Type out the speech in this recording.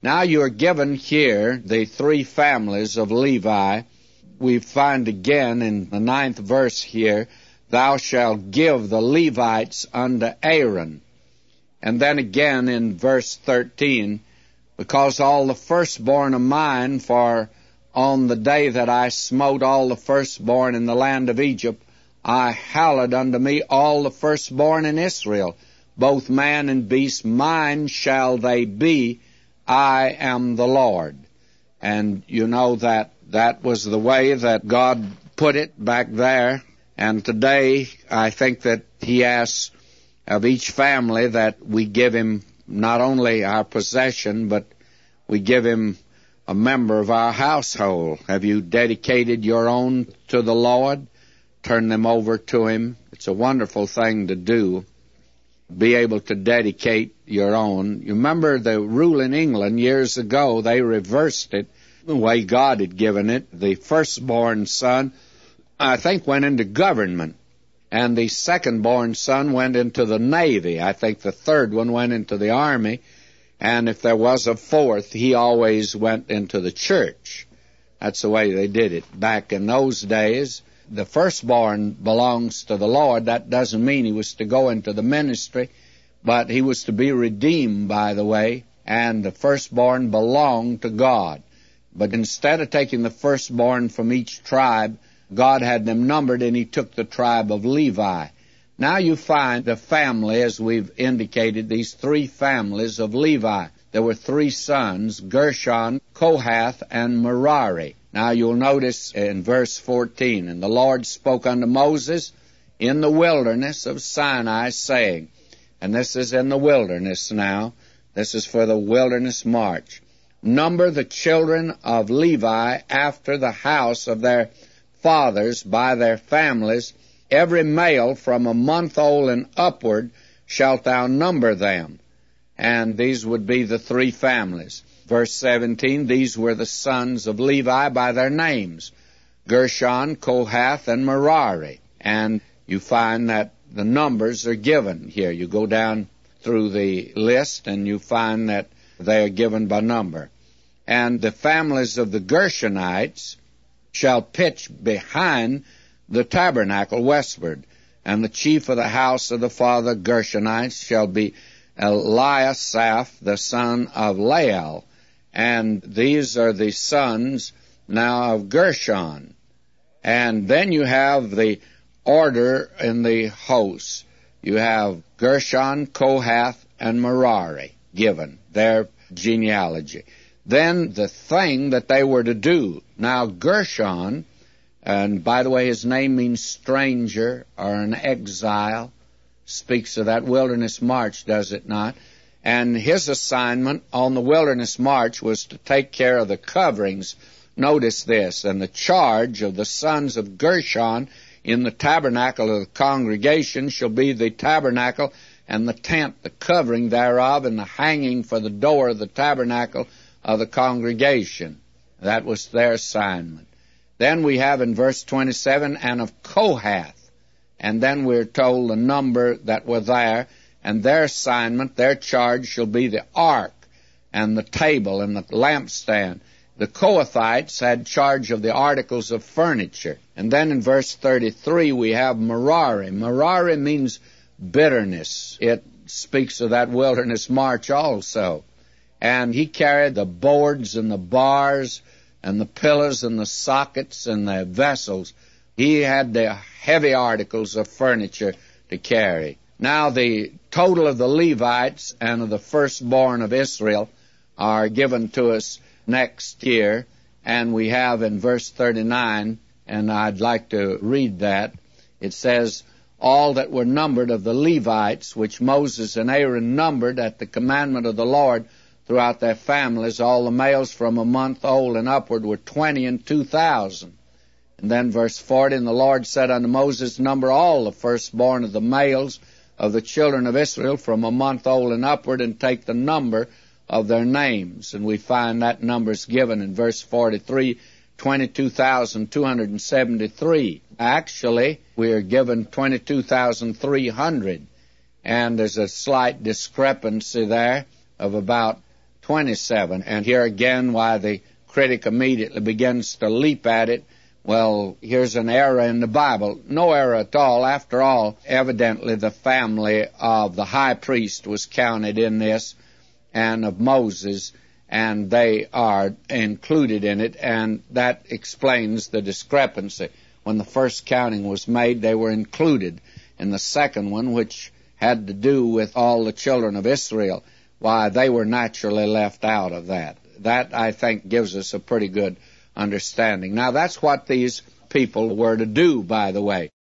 Now you are given here the three families of Levi. We find again in the 9th verse here, thou shalt give the Levites unto Aaron. And then again in verse 13, because all the firstborn of mine, for on the day that I smote all the firstborn in the land of Egypt, I hallowed unto me all the firstborn in Israel, both man and beast, mine shall they be, I am the Lord. And you know that was the way that God put it back there. And today, I think that He asks of each family that we give him not only our possession, but we give him a member of our household. Have you dedicated your own to the Lord? Turn them over to Him. It's a wonderful thing to do, be able to dedicate your own. You remember the rule in England years ago, they reversed it the way God had given it. The firstborn son, I think, went into government, and the second-born son went into the Navy. I think the third one went into the Army, and if there was a fourth, he always went into the church. That's the way they did it. Back in those days, the firstborn belongs to the Lord. That doesn't mean he was to go into the ministry, but he was to be redeemed, by the way, and the firstborn belonged to God. But instead of taking the firstborn from each tribe, God had them numbered, and He took the tribe of Levi. Now you find the family, as we've indicated, these three families of Levi. There were three sons, Gershon, Kohath, and Merari. Now you'll notice in verse 14, and the Lord spoke unto Moses in the wilderness of Sinai, saying, and this is in the wilderness now, this is for the wilderness march, number the children of Levi after the house of their fathers by their families, every male from a month old and upward shalt thou number them. And these would be the three families. Verse 17, these were the sons of Levi by their names, Gershon, Kohath, and Merari. And you find that the numbers are given here. You go down through the list and you find that they are given by number. And the families of the Gershonites shall pitch behind the tabernacle westward, and the chief of the house of the father Gershonites shall be Eliasaph, the son of Lael. And these are the sons now of Gershon. And then you have the order in the hosts. You have Gershon, Kohath, and Merari given, their genealogy. Then the thing that they were to do. Now Gershon, and by the way, his name means stranger or an exile, speaks of that wilderness march, does it not? And his assignment on the wilderness march was to take care of the coverings. Notice this, and the charge of the sons of Gershon in the tabernacle of the congregation shall be the tabernacle and the tent, the covering thereof, and the hanging for the door of the tabernacle of the congregation. That was their assignment. Then we have in verse 27, and of Kohath. And then we're told the number that were there, and their assignment, their charge shall be the ark, and the table, and the lampstand. The Kohathites had charge of the articles of furniture. And then in verse 33 we have Merari. Merari means bitterness. It speaks of that wilderness march also. And he carried the boards and the bars and the pillars and the sockets and the vessels. He had the heavy articles of furniture to carry. Now the total of the Levites and of the firstborn of Israel are given to us next year, and we have in verse 39, and I'd like to read that. It says, all that were numbered of the Levites, which Moses and Aaron numbered at the commandment of the Lord throughout their families, all the males from a month old and upward were 22,000. And then verse 40, and the Lord said unto Moses, number all the firstborn of the males of the children of Israel from a month old and upward, and take the number of their names. And we find that number's given in verse 43, 22,273. Actually, we are given 22,300. And there's a slight discrepancy there of about 27. And here again, why the critic immediately begins to leap at it. Well, here's an error in the Bible. No error at all. After all, evidently the family of the high priest was counted in this, and of Moses, and they are included in it, and that explains the discrepancy. When the first counting was made, they were included. In the second one, which had to do with all the children of Israel, why, they were naturally left out of that. That, I think, gives us a pretty good understanding. Now, that's what these people were to do, by the way.